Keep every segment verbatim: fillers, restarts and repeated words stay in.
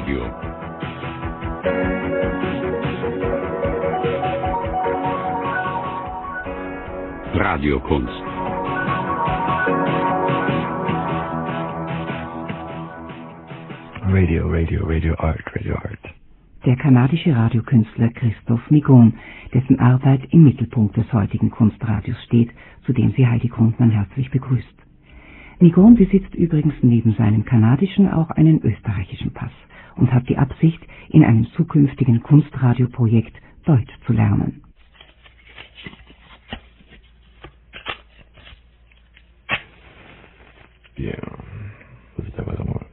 Radio. Radiokunst. Radio, Radio, Radio Art, Radio Art. Der kanadische Radiokünstler Christophe Migon, dessen Arbeit im Mittelpunkt des heutigen Kunstradios steht, zu dem sie Heidi Grundmann herzlich begrüßt. Migon besitzt übrigens neben seinem kanadischen auch einen österreichischen Pass und hat die Absicht, in einem zukünftigen Kunstradioprojekt Deutsch zu lernen. Ja, das ist aber mal.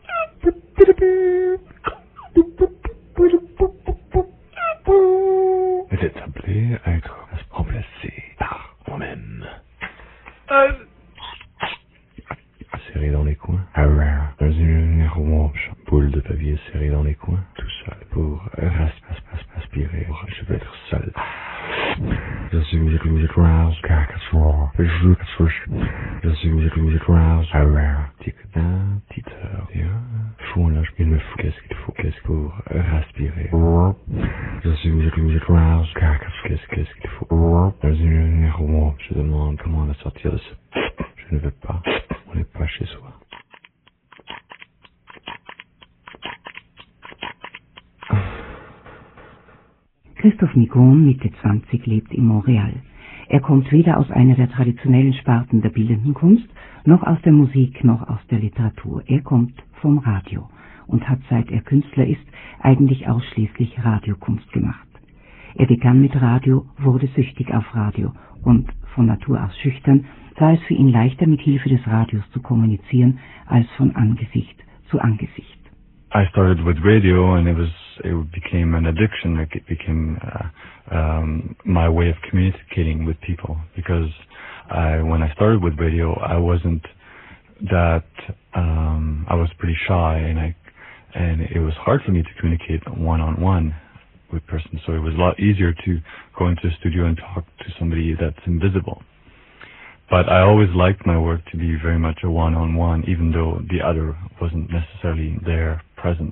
Elle est appelée à être remplacée par moi-même. Euh... Serré dans les coins. Dans une boule de papier serrée dans les coins. Tout seul pour aspirer. Je vais être seul. Je suis le clou de crouse. Carcassonne. Je joue à souche. Je suis le clou de crouse. Tic-tac, petite heure. Fou là, il me faut. Qu'est-ce qu'il faut? Qu'est-ce pour respirer? Je suis le clou de crouse. Carcassonne. Qu'est-ce qu'il faut? Dans une je demande comment la sortir de ce. Je ne veux pas. On n'est pas chez soi. Christophe Migon, Mitte zwanzig, lebt in Montreal. Er kommt weder aus einer der traditionellen Sparten der bildenden Kunst, noch aus der Musik, noch aus der Literatur. Er kommt vom Radio und hat, seit er Künstler ist, eigentlich ausschließlich Radiokunst gemacht. Er begann mit Radio, wurde süchtig auf Radio und von Natur aus schüchtern, war es für ihn leichter, mit Hilfe des Radios zu kommunizieren, als von Angesicht zu Angesicht. I started with radio, and it was it became an addiction. Like it became uh, um, my way of communicating with people. Because I, when I started with radio, I wasn't that. Um, I was pretty shy, and I and it was hard for me to communicate one on one with persons. So it was a lot easier to go into a studio and talk to somebody that's invisible. But I always liked my work to be very much a one-on-one, even though the other wasn't necessarily there, present.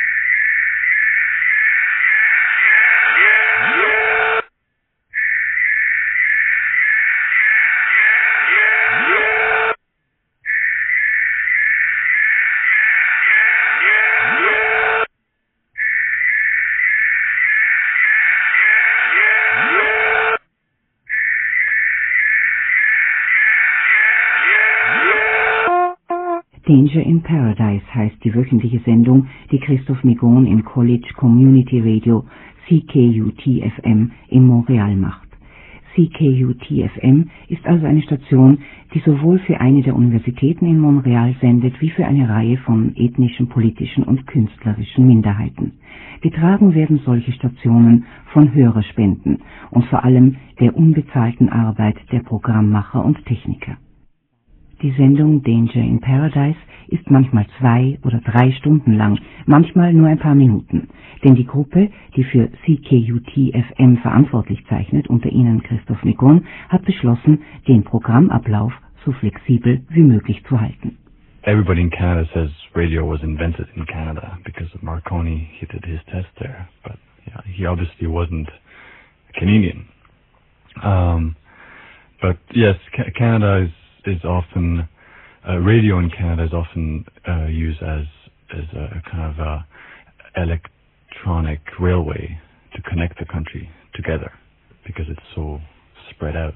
Danger in Paradise heißt die wöchentliche Sendung, die Christophe Migon im College Community Radio C K U T F M in Montreal macht. C K U T F M ist also eine Station, die sowohl für eine der Universitäten in Montreal sendet, wie für eine Reihe von ethnischen, politischen und künstlerischen Minderheiten. Getragen werden solche Stationen von Hörerspenden und vor allem der unbezahlten Arbeit der Programmmacher und Techniker. Die Sendung Danger in Paradise ist manchmal zwei oder drei Stunden lang, manchmal nur ein paar Minuten. Denn die Gruppe, die für C K U T F M verantwortlich zeichnet, unter ihnen Christophe Migon, hat beschlossen, den Programmablauf so flexibel wie möglich zu halten. Everybody in Canada says radio was invented in Canada because of Marconi. He did his test there, but yeah, he obviously wasn't a Canadian. Um, but yes, ca- Canada is is often uh, radio in Canada is often uh, used as as a kind of a electronic railway to connect the country together because it's so spread out.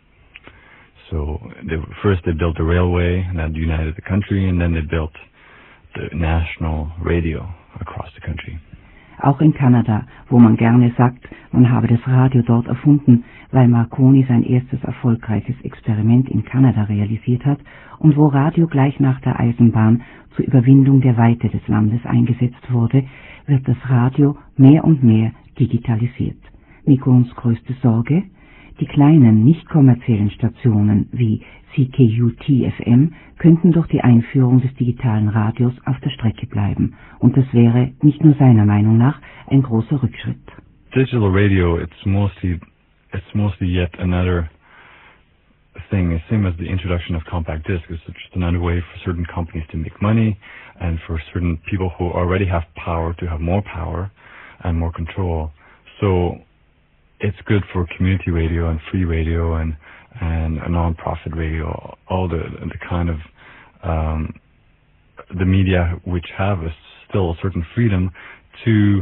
So they, first they built the railway and that united the country, and then they built the national radio across the country. Auch in Kanada, wo man gerne sagt, man habe das Radio dort erfunden, weil Marconi sein erstes erfolgreiches Experiment in Kanada realisiert hat und wo Radio gleich nach der Eisenbahn zur Überwindung der Weite des Landes eingesetzt wurde, wird das Radio mehr und mehr digitalisiert. Migons größte Sorge? Die kleinen, nicht kommerziellen Stationen wie C K U T F M könnten durch die Einführung des digitalen Radios auf der Strecke bleiben. Und das wäre, nicht nur seiner Meinung nach, ein großer Rückschritt. Digital radio, it's mostly, it's mostly yet another thing is same as the introduction of compact disc. It's just another way for certain companies to make money, and for certain people who already have power to have more power and more control. So it's good for community radio and free radio and and a non-profit radio, all the the kind of um, the media which have a, still a certain freedom to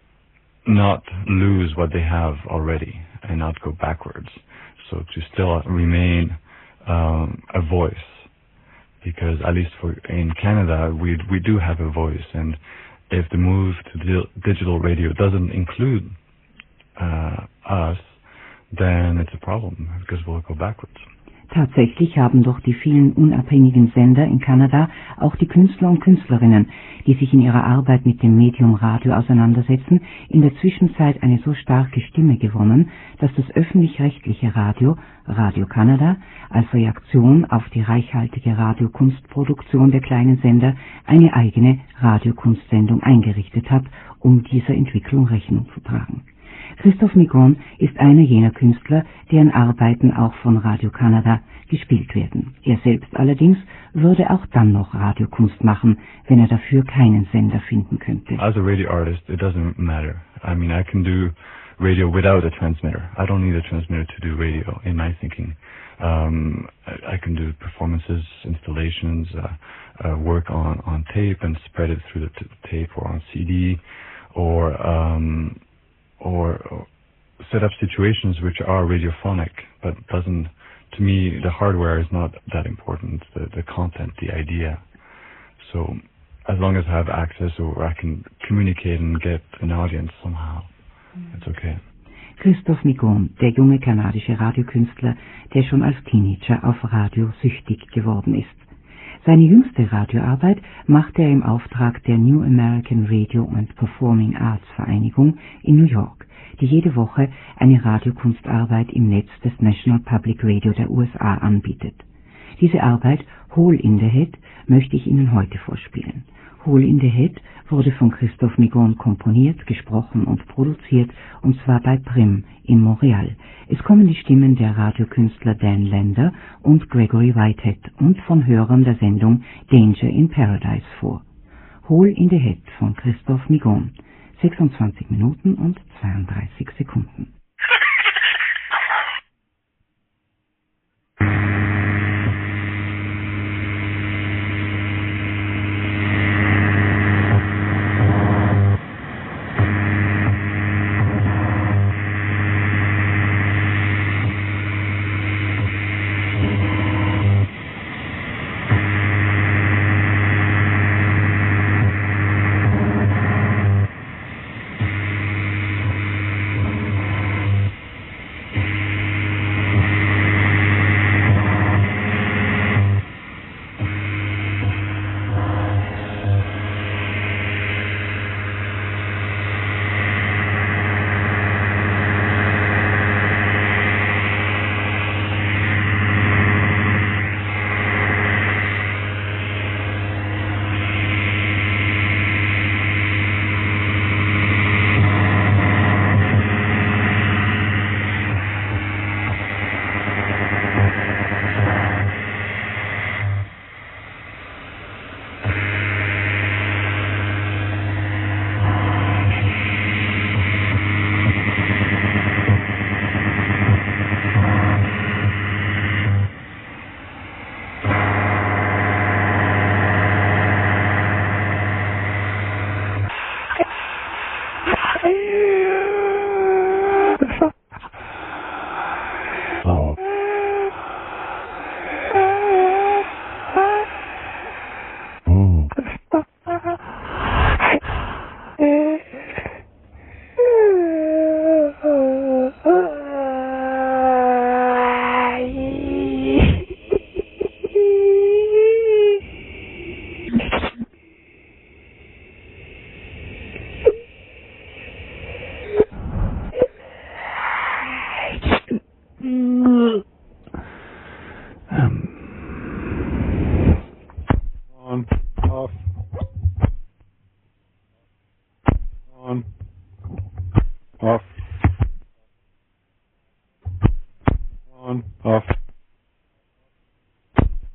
not lose what they have already and not go backwards. So to still remain um, a voice, because at least for in Canada we we do have a voice, and if the move to di- digital radio doesn't include uh, us, then it's a problem because we'll go backwards. Tatsächlich haben doch die vielen unabhängigen Sender in Kanada auch die Künstler und Künstlerinnen, die sich in ihrer Arbeit mit dem Medium Radio auseinandersetzen, in der Zwischenzeit eine so starke Stimme gewonnen, dass das öffentlich-rechtliche Radio, Radio Kanada, als Reaktion auf die reichhaltige Radiokunstproduktion der kleinen Sender eine eigene Radiokunstsendung eingerichtet hat, um dieser Entwicklung Rechnung zu tragen. Christophe Migron ist einer jener Künstler, deren Arbeiten auch von Radio Kanada gespielt werden. Er selbst allerdings würde auch dann noch Radiokunst machen, wenn er dafür keinen Sender finden könnte. As a radio artist, it doesn't matter. I mean, I can do radio without a transmitter. I don't need a transmitter to do radio, in my thinking. Um, I, I can do performances, installations, uh, uh, work on, on tape and spread it through the t- tape or on C D, or um, Or, or set up situations which are radiophonic, but doesn't, to me, the hardware is not that important, the, the content, the idea. So as long as I have access or I can communicate and get an audience somehow, it's okay. Christophe Migron, der junge kanadische Radiokünstler, der schon als Teenager auf Radio süchtig geworden ist. Seine jüngste Radioarbeit machte er im Auftrag der New American Radio and Performing Arts Vereinigung in New York, die jede Woche eine Radiokunstarbeit im Netz des National Public Radio der U S A anbietet. Diese Arbeit, Hole in the Head, möchte ich Ihnen heute vorspielen. Hole in the Head wurde von Christophe Migron komponiert, gesprochen und produziert, und zwar bei Prim in Montreal. Es kommen die Stimmen der Radiokünstler Dan Lander und Gregory Whitehead und von Hörern der Sendung Danger in Paradise vor. Hole in the Head von Christophe Migron, sechsundzwanzig Minuten und zweiunddreißig Sekunden.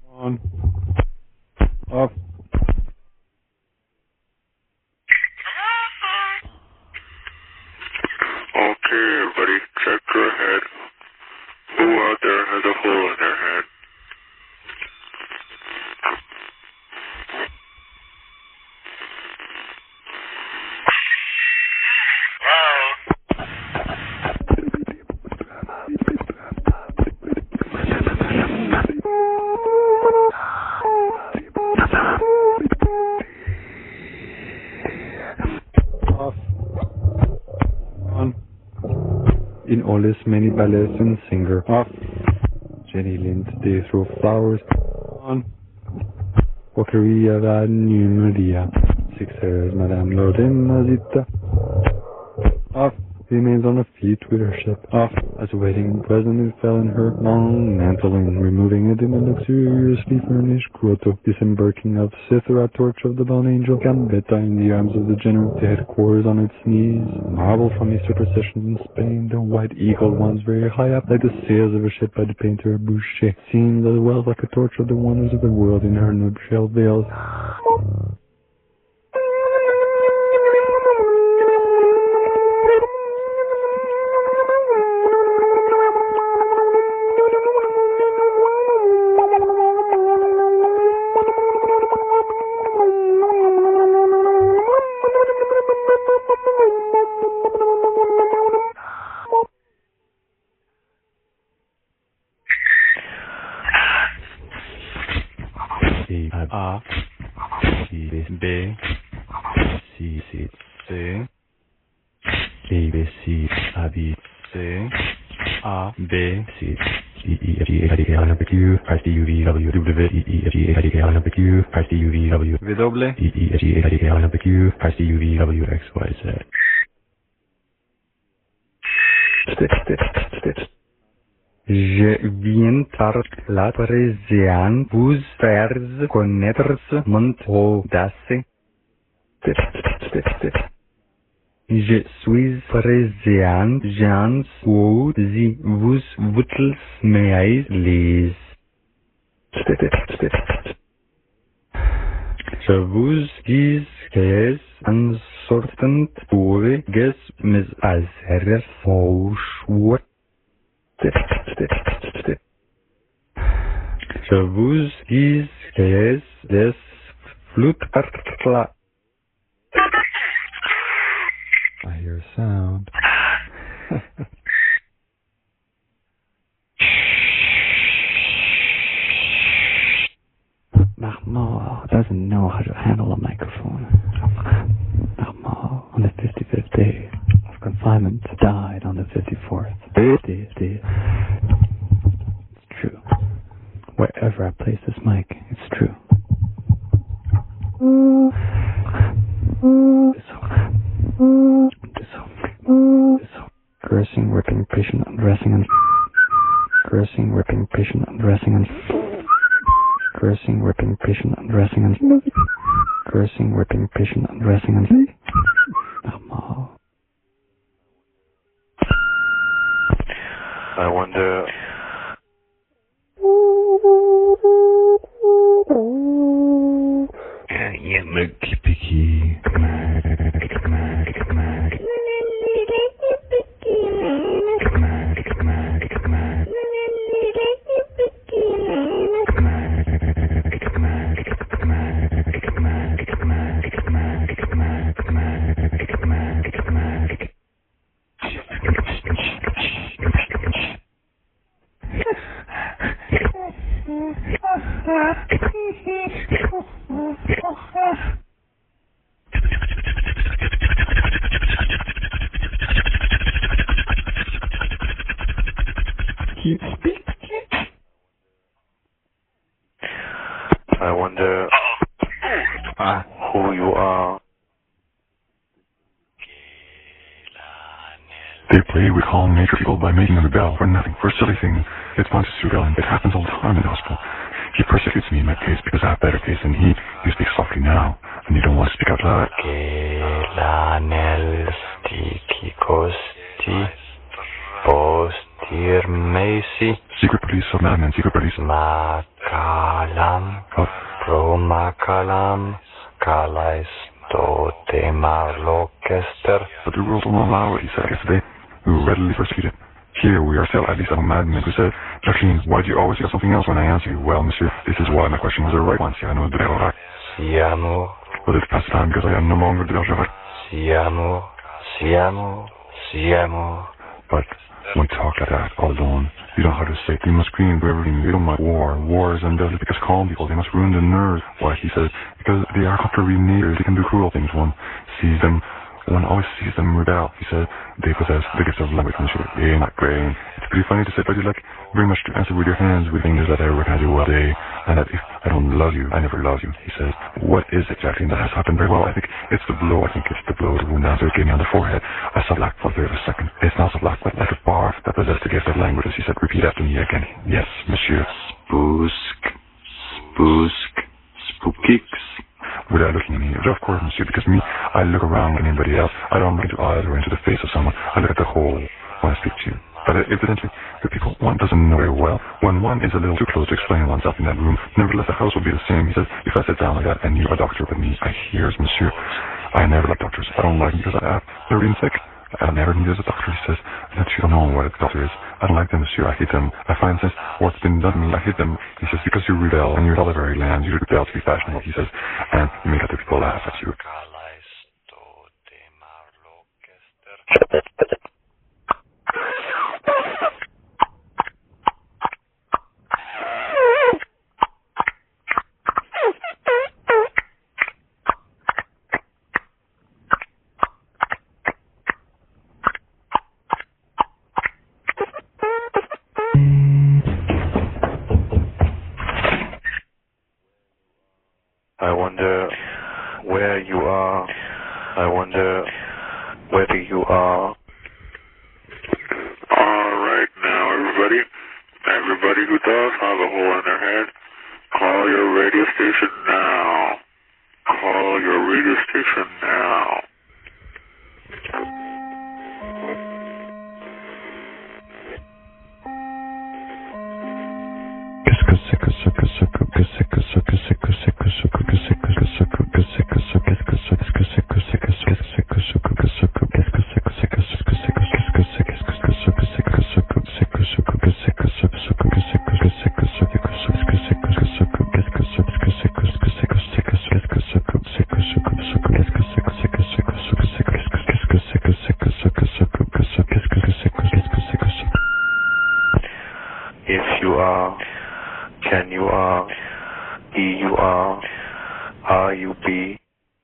On. Off. Okay, everybody, check your head. Who out there has a hole in their head? Off. On. In alles many ballets and singer. Off. Jenny Lind, they throw flowers. On. Walkeria va Maria. Six hairs, Madame Lorena Zita. Off. Remains on her feet with her ship. Off. As a wedding present, it fell in her long mantle and removing it in a luxuriously furnished grotto. Disembarking of Cythera, torch of the bound angel. Gambetta in the arms of the general. The headquarters on its knees. Marble from Easter processions in Spain. The white eagle ones very high up, like the sails of a ship by the painter Boucher. Seemed as well like a torch of the wonders of the world in her nuptial veils. A, B, B, C, C, C, B, B, C, A, B, C, A, B, C, D, E, F, G, H, I, J, K, L, M, N, Q, R, S, T, U, V, W, W, E, E, F, G, H, I, J, K, L, M, N, Q, R, S, T, U, V, W, W, E, E, F, G, H, I, J, K, L, M, N, Q, R, S, T, U, V, W, X, Y, Z. Je viens par la parisienne, vous faire connaître mon audace. Je suis parisien, gens ou si vous voulez me les. Je vous dis que un sortant pour ges mes azères fauchouet. Je vous dis que des flutes par là. I hear sound. Mahmoud doesn't know how to handle a microphone. Mahmoud, on the fifty-fifth day of confinement, died on the fifty-fourth. Day, day. It's true. Wherever I place this mic, it's true. This, this, this, cursing, ripping, patient, undressing, and cursing, ripping, patient, undressing, and cursing, ripping, patient, undressing, and cursing, ripping, patient, undressing, and Mahmoud. I wonder. Yeah, Mickey Picky. I wonder uh, who you are. They play with calm nature people by making them rebel for nothing, for silly things. It's fun to rebel, and it happens all the time in the gospel. He persecutes me in my case because I have better case than he. You speak softly now, and you don't want to speak out loud. Secret police of madmen, secret police. Makala Makalam Kalaisto Temarlokester. But the rules don't allow it, he said yesterday. We will readily proceed it. Here we are still at least a madman who said, Jacqueline, why do you always get something else when I answer you? Well, monsieur, this is why my question was the right one. Siano de Bergerac. Siamo, Well, it's past time because I am no longer de Bergerac. siamo, siamo, siamo. But when we talk like that, all alone, you don't know how to say it. They must scream for everything. They don't like war. War is undeadly because calm people, they must ruin the nerves. Why, he says, because they are contrary natures. They can do cruel things. One sees them, one always sees them rebel. He said, they possess the gift of language, monsieur. They ain't not brain. It's pretty funny to say, but you like very much to answer with your hands with things that I recognize you all day. And that if I don't love you, I never love you. He says, what is it, Jacqueline, that has happened very well? I think it's the blow. I think it's the blow, the wound answer it gave me on the forehead. I saw black for a very second. It's not so black, but like a bar that possessed the gift of language. He said, repeat after me again. Yes, monsieur. Spoosk, spoosk, spookix. Without looking in the ears, of course, monsieur, because me, I look around at anybody else. I don't look into eyes or into the face of someone. I look at the whole when I speak to you. But uh, evidently, the people one doesn't know very well. When one is a little too close to explain oneself in that room, nevertheless, the house will be the same. He says, if I sit down like that and you're a doctor with me, I hears, monsieur. I never like doctors. I don't like them because I, they're being sick. I never need as a doctor. He says, that you don't know what a doctor is. I don't like them, monsieur. I hate them. I find since what's been done to me, I hate them. He says, because you rebel and you're all the very land, you rebel to be fashionable. He says, and you make other people laugh at you. I wonder where you are. I wonder whether you are. Alright now, everybody. Everybody who does have a hole in their head, call your radio station now. Call your radio station now. If you are, can you are, be you are, are you be.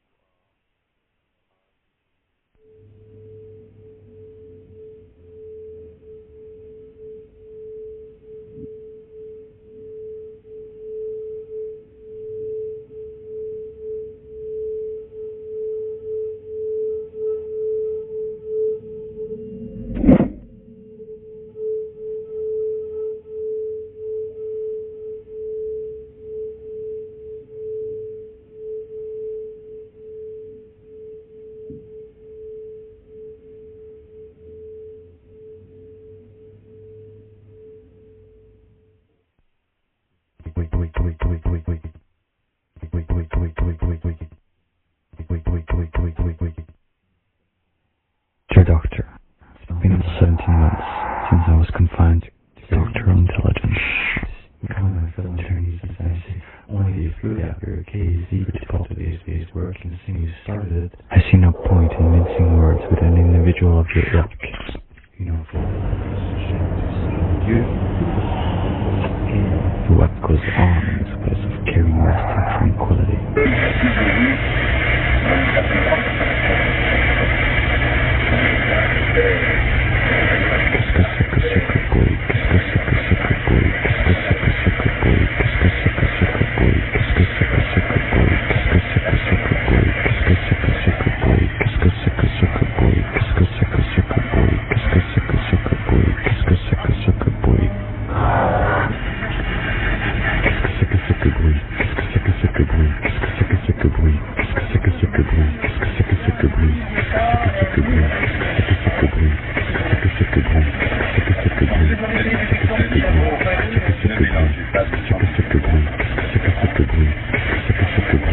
Dear Doctor, it's been seventeen months since I was confined to doctoral intelligence. Common film attorneys, as I say, only if you have your case eager to cultivate his work and since you started, I see no point in mincing words with an individual of your ilk. You know, for you, for what goes on in this place of carrying lasting tranquility. Qu'est-ce que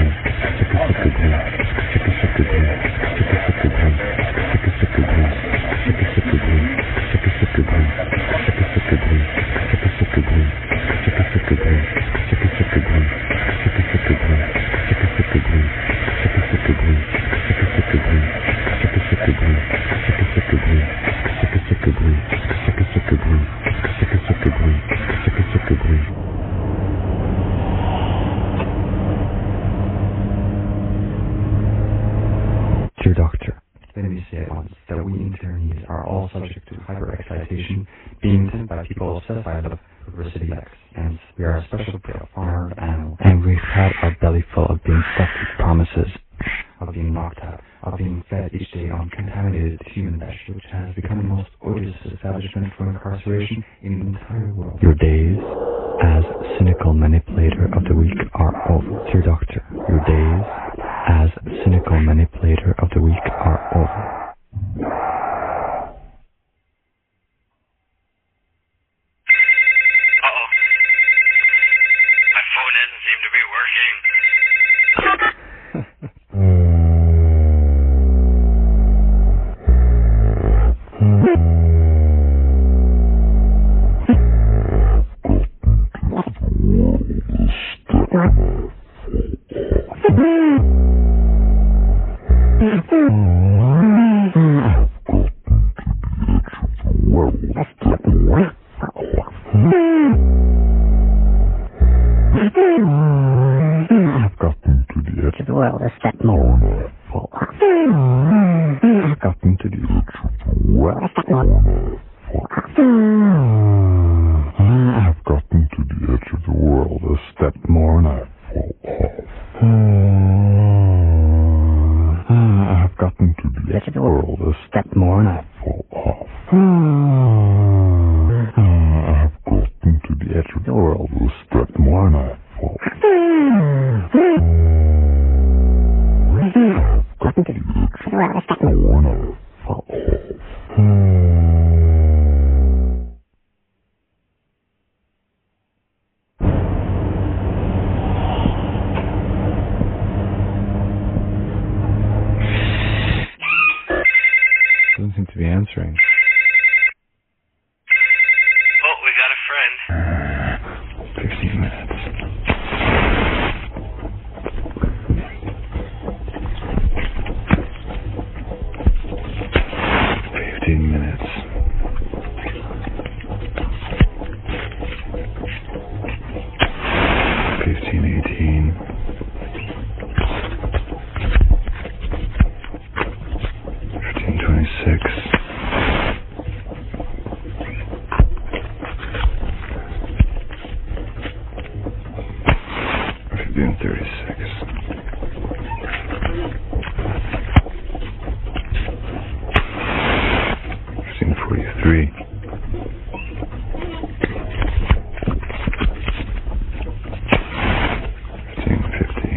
me say at once that we internees are all subject to hyperexcitation, being tempted by people obsessed by love for sex, and we are a special breed of farmed animal, and we've had our belly full of being stuffed with promises, of being knocked out, of being fed each day on contaminated human flesh, which has become the most odious establishment for incarceration in the entire world. Your days as cynical manipulator of the week are over. Dear Doctor, your days as cynical manipulator of the week are over. Uh-oh. My phone doesn't seem to be working. I've gotten to the edge of the world, a step more and I fall off. I've gotten to the edge of the world, a step more and I fall off. I've gotten to the edge of the world, a step more and I fall off. I've gotten to the edge of the world, a step more and I fall off. I've gotten to the edge of the world, a step more and I fall off. Gotten to the edge of the world, a step more and I fall off. Doesn't seem to be answering. Oh, we got a friend. Fifteen minutes. Fifteen minutes. Fifteen, eighteen. Fifteen, twenty-six. Fifteen, thirty-six. Fifteen, forty-three. Fifteen, fifty.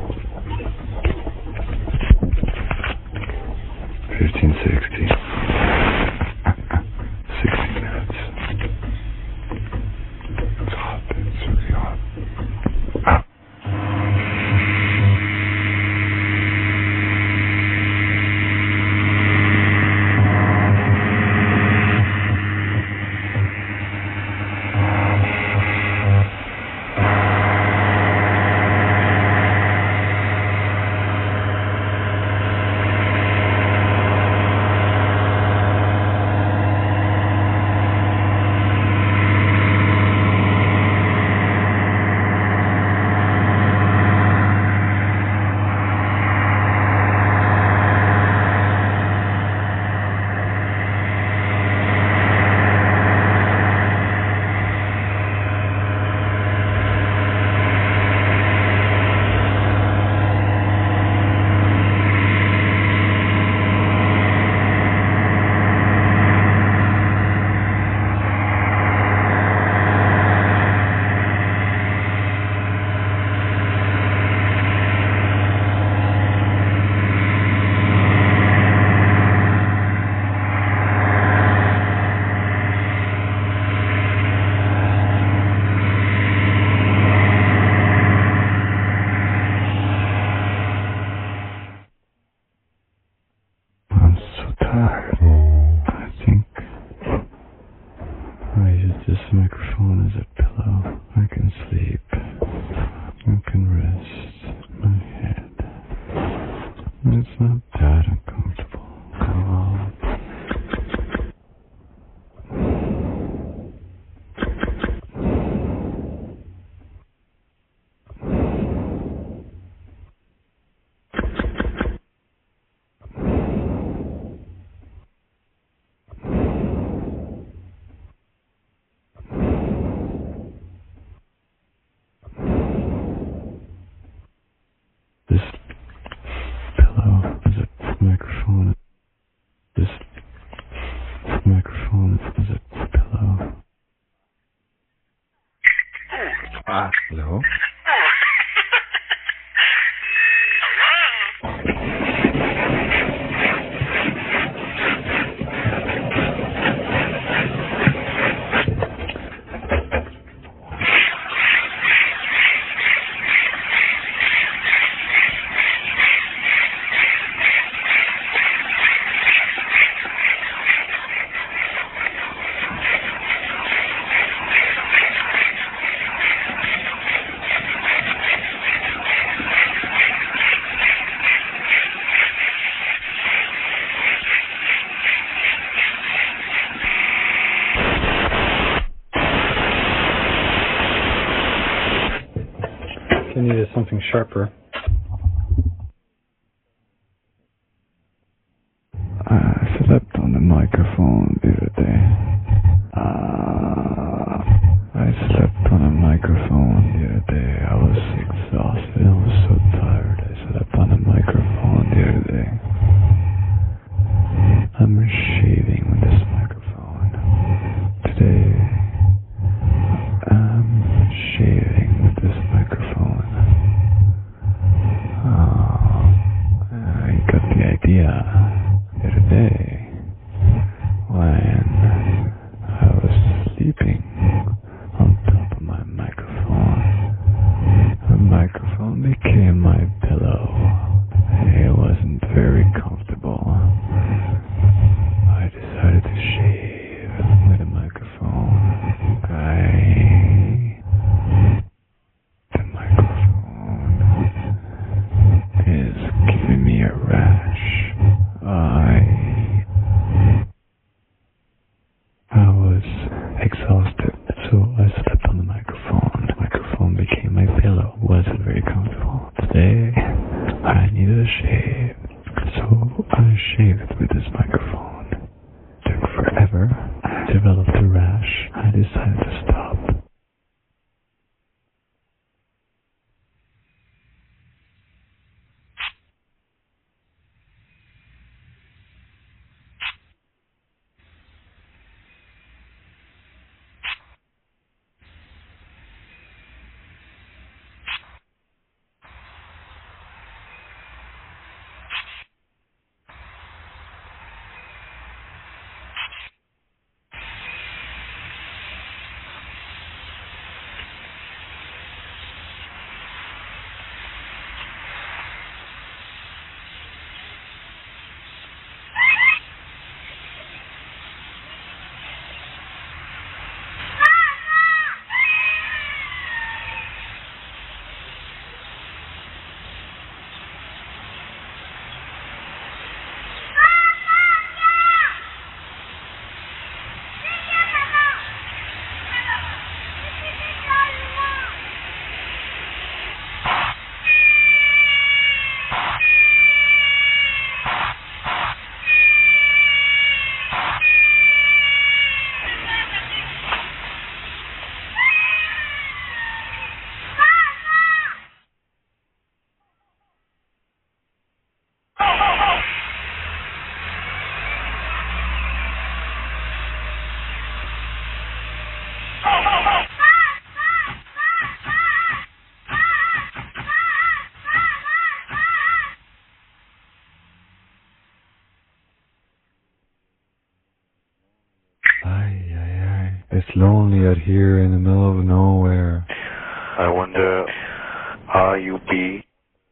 Fifteen, sixty. Sixty minutes. It's hot. It's really hot. Ah. I'm so tired. I think I use this microphone as a pillow. I can sleep. I can rest my head. It's not that uncomfortable at all. This pillow is a microphone. This microphone is a pillow. Ah, hello? I needed something sharper. I slept on the microphone the other day. Uh, I slept on a microphone the other day. I was exhausted. I was so tired. I slept on a microphone the other day. I'm shaving with this microphone. Today, I'm shaving with this microphone. Oh, I got the idea the other day when I was sleeping on top of my microphone. The microphone became my pillow. It wasn't very comfortable. I decided to shave with a microphone. I... The microphone is giving me a rash. I... I was exhausted, so I slept on the microphone. The microphone became my pillow. Wasn't very comfortable. Today, I needed a shave, so I shaved with this microphone. Took forever. I developed a rash. I decided to stop. It's lonely out here in the middle of nowhere. I wonder, are you be?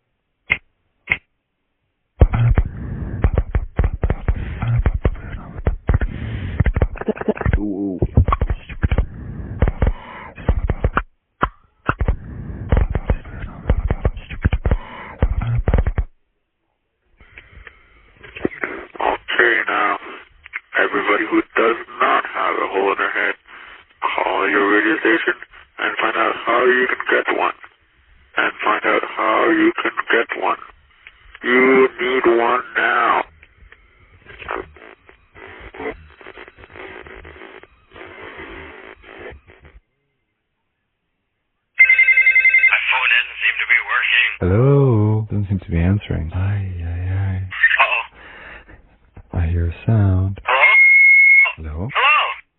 Ooh. Okay, now, everybody who does not have a hole in their head, call your radio station and find out how you can get one. And find out how you can get one. You need one now. My phone doesn't seem to be working. Hello? Doesn't seem answering. Aye, aye, aye. Uh-oh. I hear a sound. Hello? Hello? Hello?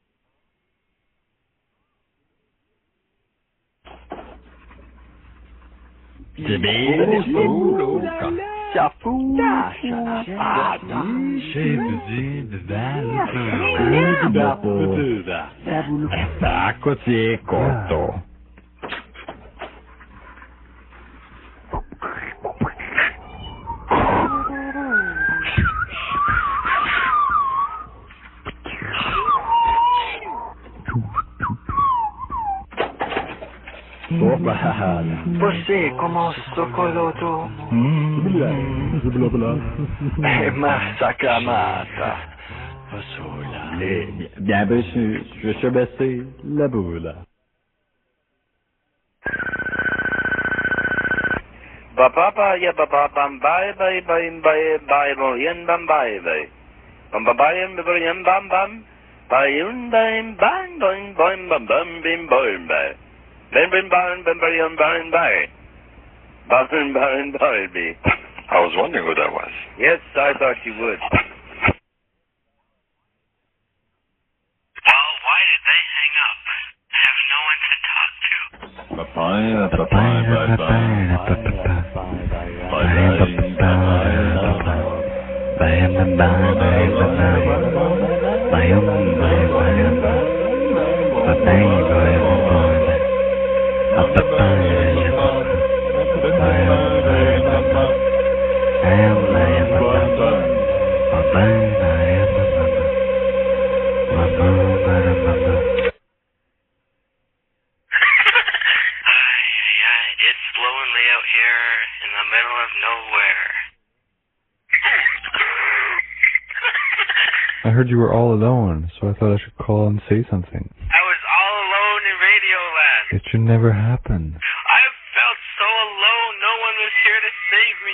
Eccoci, corto. Você, como Sokoloto. Massacramata. Bien reçu, je suis baissé la boule. Baba ya baba bam bye bye bye bye bye yen bam bye bye. Bam bam bye yen bam bam. Bye un bam bang bang bam bam bam bim bam bye. Bam bam bam bam bam bam bye. Bam bam bam bye. I was wondering who that was. Yes, I thought you would. Well, why did they hang up? I have no one to talk to. Papaya, papaya, papaya, papaya. It's lonely out here in the middle of nowhere. I heard you were all alone, so I thought I should call and say something. I was all alone in Radioland. It should never happen. I felt so alone. No one was here to save me.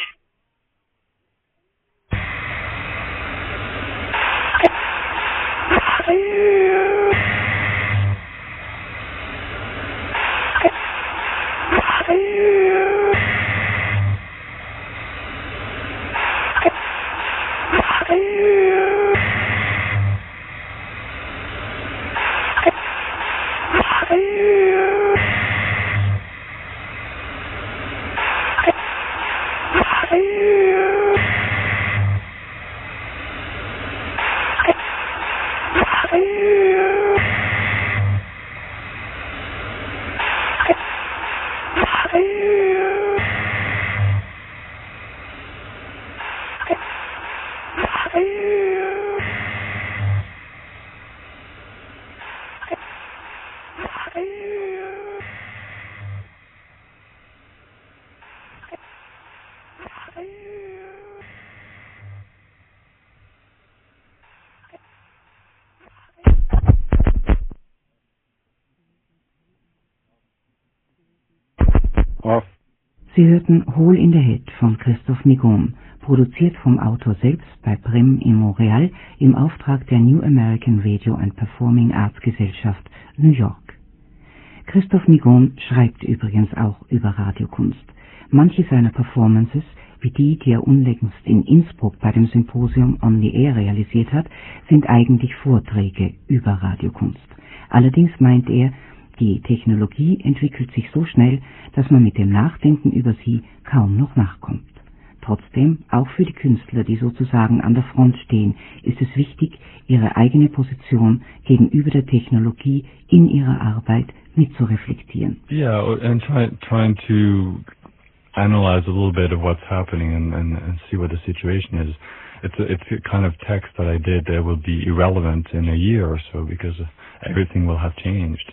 Sie hörten Hole in the Head von Christoph Migon, produziert vom Autor selbst bei Brem in Montreal im Auftrag der New American Radio and Performing Arts Gesellschaft New York. Christoph Migon schreibt übrigens auch über Radiokunst. Manche seiner Performances, wie die, die er unlängst in Innsbruck bei dem Symposium On the Air realisiert hat, sind eigentlich Vorträge über Radiokunst. Allerdings meint er, die Technologie entwickelt sich so schnell, dass man mit dem Nachdenken über sie kaum noch nachkommt. Trotzdem, auch für die Künstler, die sozusagen an der Front stehen, ist es wichtig, ihre eigene Position gegenüber der Technologie in ihrer Arbeit mitzureflektieren. Yeah, and try, trying to analyze a little bit of what's happening and, and, and see what the situation is. It's a, it's a kind of text that I did that will be irrelevant in a year or so because everything will have changed.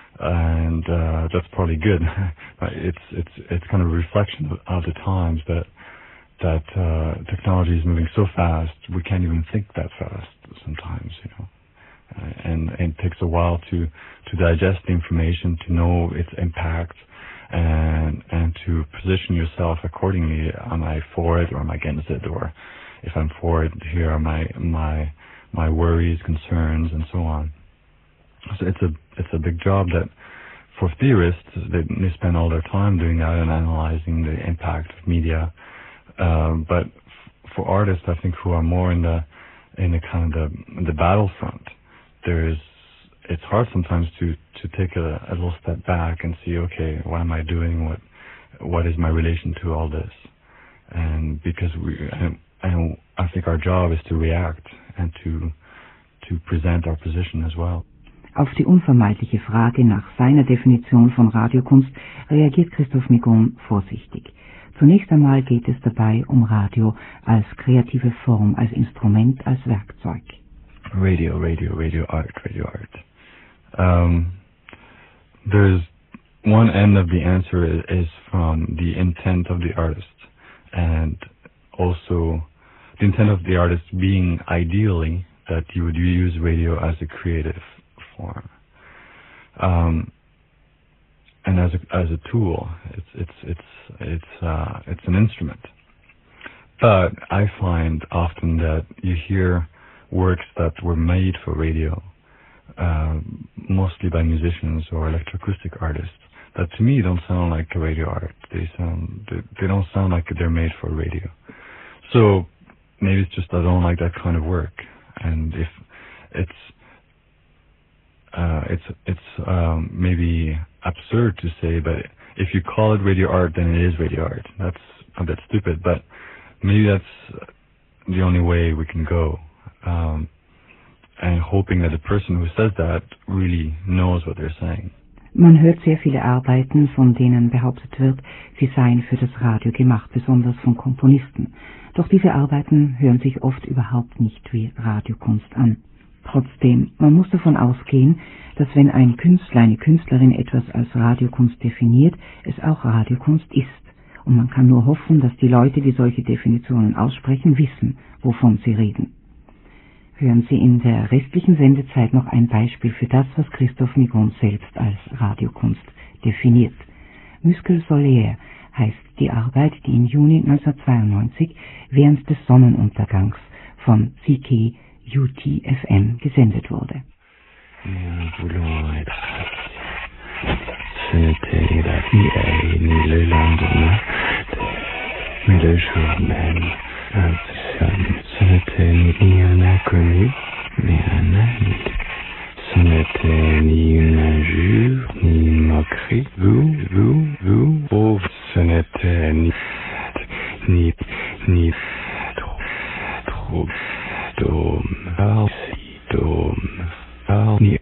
And uh, that's probably good. it's it's it's kind of a reflection of, of the times that that uh, technology is moving so fast we can't even think that fast sometimes, you know. Uh, and, and it takes a while to to digest the information, to know its impact, and and to position yourself accordingly. Am I for it or am I against it? Or if I'm for it, here are my my my worries, concerns, and so on. So it's a it's a big job that for theorists they, they spend all their time doing that and analyzing the impact of media Um, but f- for artists, I think who are more in the in the kind of the, the battlefront, there's it's hard sometimes to to take a, a little step back and see, okay, what am I doing? What what is my relation to all this? And because we and, and I think our job is to react and to to present our position as well. Auf die unvermeidliche Frage nach seiner Definition von Radiokunst reagiert Christoph Migon vorsichtig. Zunächst einmal geht es dabei um Radio als kreative Form, als Instrument, als Werkzeug. Radio, radio, radio art, radio art. Um, there's one end of the answer is, is from the intent of the artist, and also the intent of the artist being ideally that you would use radio as a creative form, um, and as a as a tool. It's it's it's it's uh, it's an instrument. But I find often that you hear works that were made for radio, uh, mostly by musicians or electroacoustic artists, that to me don't sound like radio art. They sound they, they don't sound like they're made for radio. So maybe it's just I don't like that kind of work, and if it's uh, it's it's um, maybe absurd to say, but if you call it radio art, then it is radio art. That's a bit stupid, but maybe that's the only way we can go. Um, and hoping that the person who says that really knows what they're saying. Man hört sehr viele Arbeiten, von denen behauptet wird, sie seien für das Radio gemacht, besonders von Komponisten. Doch diese Arbeiten hören sich oft überhaupt nicht wie Radiokunst an. Trotzdem, man muss davon ausgehen, dass wenn ein Künstler, eine Künstlerin etwas als Radiokunst definiert, es auch Radiokunst ist. Und man kann nur hoffen, dass die Leute, die solche Definitionen aussprechen, wissen, wovon sie reden. Hören Sie in der restlichen Sendezeit noch ein Beispiel für das, was Christoph Migon selbst als Radiokunst definiert. Muscle Solaire heißt die Arbeit, die im Juni neunzehnhundertzweiundneunzig während des Sonnenuntergangs von C K U T F M gesendet wurde. Nous voulons être ce n'était la vie ni le lendemain, mais le jour même. Ce n'était ni un inconnu, mais un ami. Ce n'était ni une injure, ni une moquerie. Vous, vous, vous, pauvre, ce n'était ni, ni, ni, trop, trop, dôme, ah, si, dôme, ah, ni.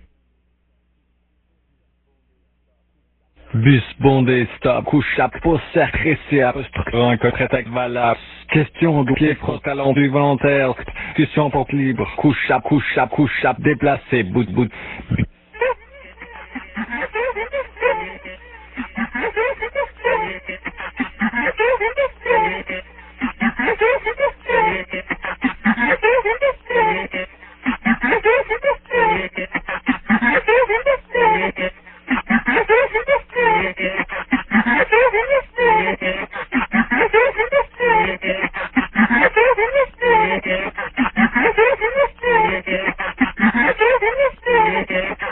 Bus bondé, stop, couche-up, poster, récap, un cotrette valable, question de pied, talent du volontaire, discussion porte libre, couche-up, couche-up, couche-up, déplacé, bout, bout. Thank you.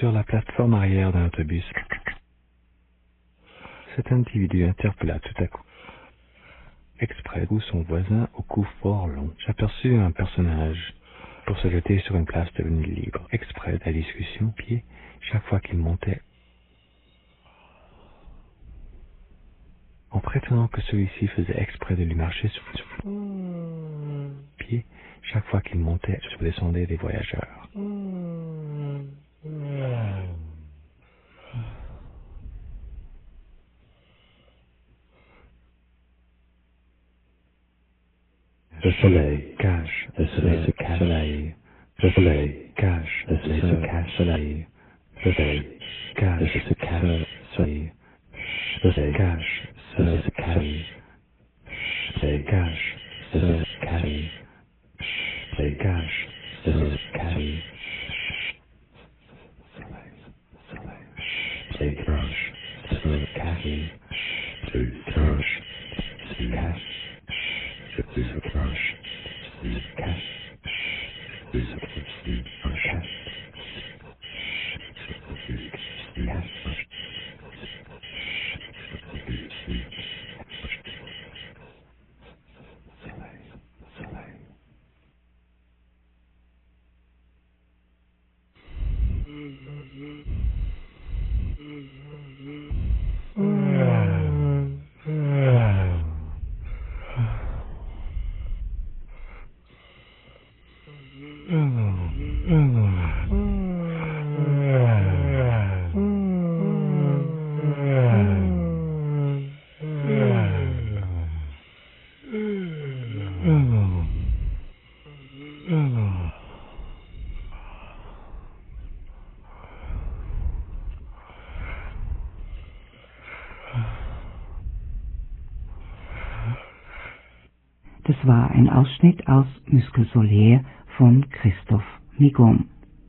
sur la plateforme arrière d'un autobus. Cet individu interpella tout à coup, exprès ou son voisin au cou fort long. J'aperçus un personnage pour se jeter sur une place devenue libre, exprès de la discussion, pied, chaque fois qu'il montait, en prétendant que celui-ci faisait exprès de lui marcher sur le pied, chaque fois qu'il montait sur ou descendait des voyageurs. Le soleil cache, le soleil se cache, soleil, le soleil cache, le soleil se cache, soleil, le soleil cache, le soleil se cache, soleil, le soleil cache, le soleil se cache, le soleil cache, le soleil se cache, le soleil cache, le soleil se cache, soleil cache, le soleil cache, soleil cache, soleil cache. There's a crash, there's a cash, there's a cash, there's a cash, there's a cash, Das war ein Ausschnitt aus Muscle Solaire von Christoph Migon.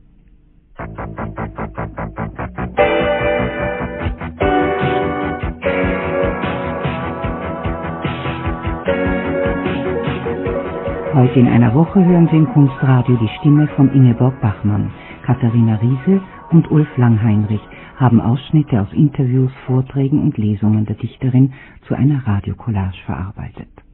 Heute in einer Woche hören Sie im Kunstradio die Stimme von Ingeborg Bachmann. Katharina Riese und Ulf Langheinrich haben Ausschnitte aus Interviews, Vorträgen und Lesungen der Dichterin zu einer Radiocollage verarbeitet.